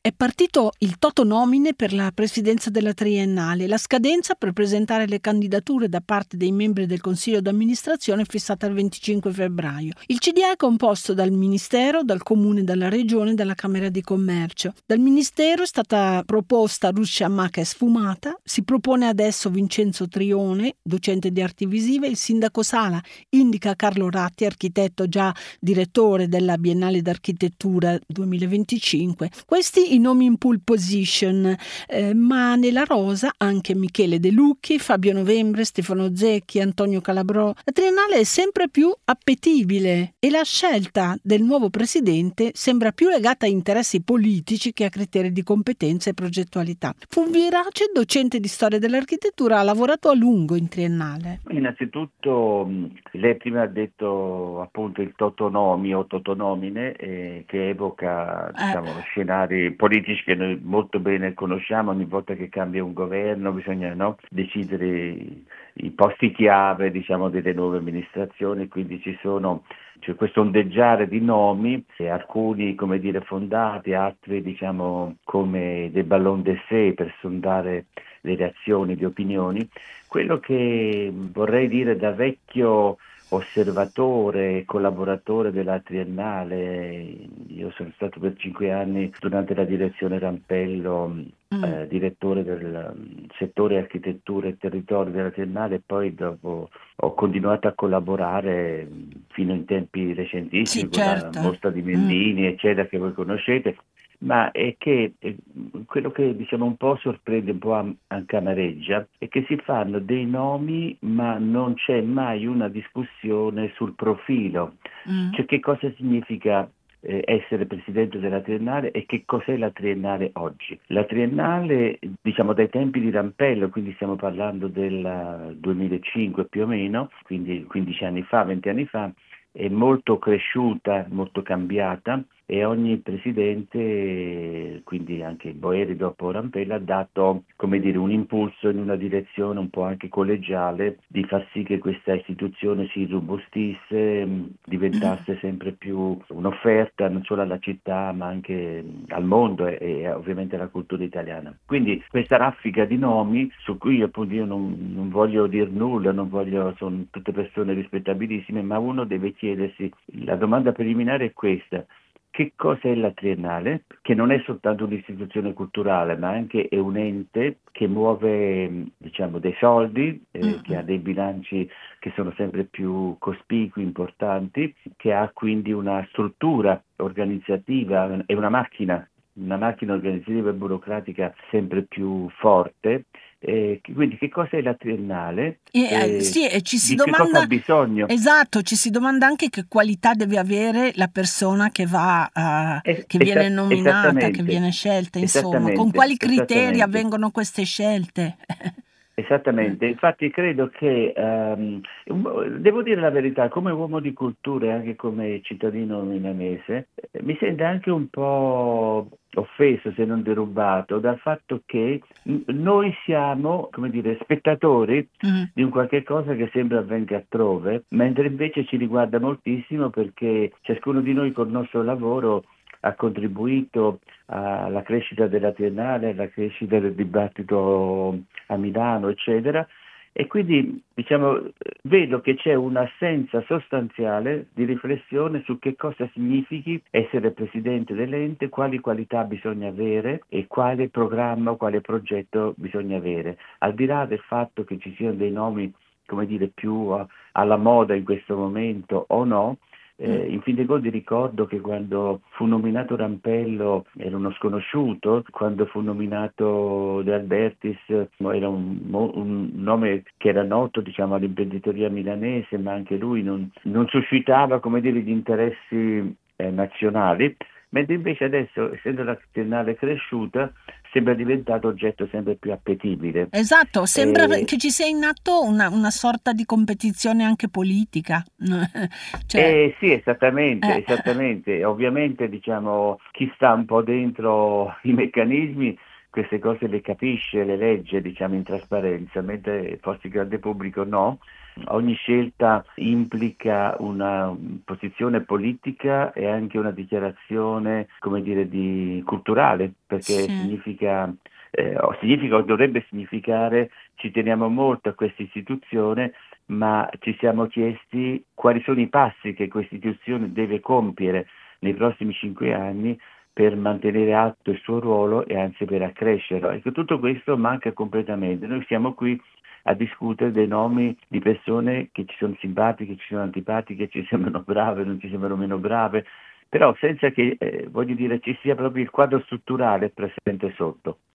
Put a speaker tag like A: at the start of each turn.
A: È partito il totonomine per la presidenza della Triennale. La scadenza per presentare le candidature da parte dei membri del Consiglio d'amministrazione è fissata il 25 febbraio. Il CDA è composto dal Ministero, dal Comune, dalla Regione e dalla Camera di Commercio. Dal Ministero è stata proposta Ruscia Maca Sfumata. Si propone adesso Vincenzo Trione, docente di arti visive. Il sindaco Sala indica Carlo Ratti, architetto già direttore della Biennale d'Architettura 2025. Questi i nomi in pole position, ma nella rosa anche Michele De Lucchi, Fabio Novembre, Stefano Zecchi, Antonio Calabrò. La Triennale è sempre più appetibile e la scelta del nuovo presidente sembra più legata a interessi politici che a criteri di competenza e progettualità. Fulvio Irace, docente di storia dell'architettura, ha lavorato a lungo in Triennale.
B: Innanzitutto lei prima ha detto appunto il totonomi o totonomine che evoca scenari politici che noi molto bene conosciamo. Ogni volta che cambia un governo bisogna decidere i posti chiave delle nuove amministrazioni, quindi c'è questo ondeggiare di nomi, alcuni fondati, altri come dei ballon d'essai per sondare le reazioni, le opinioni. Quello che vorrei dire da vecchio osservatore e collaboratore della Triennale, io sono stato per 5 anni durante la direzione Rampello direttore del settore architettura e territorio della Triennale, e poi dopo ho continuato a collaborare fino in tempi recentissimi con la mostra di Mendini, eccetera, che voi conoscete. Ma è che quello che un po' sorprende, un po' anche amareggia, è che si fanno dei nomi ma non c'è mai una discussione sul profilo, cioè che cosa significa essere presidente della Triennale e che cos'è la Triennale oggi. La Triennale, dai tempi di Rampello, quindi stiamo parlando del 2005 più o meno, quindi 15 anni fa, 20 anni fa, è molto cresciuta, molto cambiata, e ogni presidente, quindi anche Boeri dopo Rampello, ha dato un impulso in una direzione un po' anche collegiale di far sì che questa istituzione si robustisse, diventasse sempre più un'offerta non solo alla città ma anche al mondo e ovviamente alla cultura italiana. Quindi questa raffica di nomi su cui appunto io non voglio dire nulla, sono tutte persone rispettabilissime, ma uno deve chiedersi, la domanda preliminare è questa: che cosa è la Triennale? Che non è soltanto un'istituzione culturale, ma anche è un ente che muove dei soldi, che ha dei bilanci che sono sempre più cospicui, importanti, che ha quindi una struttura organizzativa e una macchina organizzativa e burocratica sempre più forte. Quindi che cosa è la Triennale?
A: Ci si
B: di
A: domanda,
B: che cosa ha bisogno?
A: Esatto, ci si domanda anche che qualità deve avere la persona che che viene nominata, che viene scelta, insomma, con quali criteri avvengono queste scelte.
B: Esattamente, infatti credo che, devo dire la verità, come uomo di cultura e anche come cittadino milanese, mi sento anche un po' offeso, se non derubato, dal fatto che noi siamo, spettatori di un qualche cosa che sembra avvenga altrove, mentre invece ci riguarda moltissimo, perché ciascuno di noi col nostro lavoro ha contribuito alla crescita della Triennale, alla crescita del dibattito a Milano, eccetera, e quindi vedo che c'è un'assenza sostanziale di riflessione su che cosa significhi essere presidente dell'ente, quali qualità bisogna avere e quale programma o quale progetto bisogna avere, al di là del fatto che ci siano dei nomi più alla moda in questo momento o no. In fin dei conti ricordo che quando fu nominato Rampello era uno sconosciuto, quando fu nominato De Albertis era un nome che era noto all'imprenditoria milanese, ma anche lui non suscitava gli interessi nazionali, mentre invece adesso, essendo la Triennale cresciuta, sembra diventato oggetto sempre più appetibile.
A: Esatto, sembra che ci sia in atto una sorta di competizione anche politica.
B: Sì, esattamente. Ovviamente chi sta un po' dentro i meccanismi queste cose le capisce, le legge, diciamo, in trasparenza, mentre forse il grande pubblico no. Ogni scelta implica una posizione politica e anche una dichiarazione, come dire, culturale, perché
A: Sì.
B: significa o dovrebbe significare ci teniamo molto a questa istituzione, ma ci siamo chiesti quali sono i passi che questa istituzione deve compiere nei prossimi 5 anni per mantenere alto il suo ruolo e anzi per accrescerlo. Ecco, tutto questo manca completamente. Noi siamo qui a discutere dei nomi di persone che ci sono simpatiche, ci sono antipatiche, ci sembrano brave, non ci sembrano meno brave, però senza che, voglio dire, ci sia proprio il quadro strutturale presente sotto.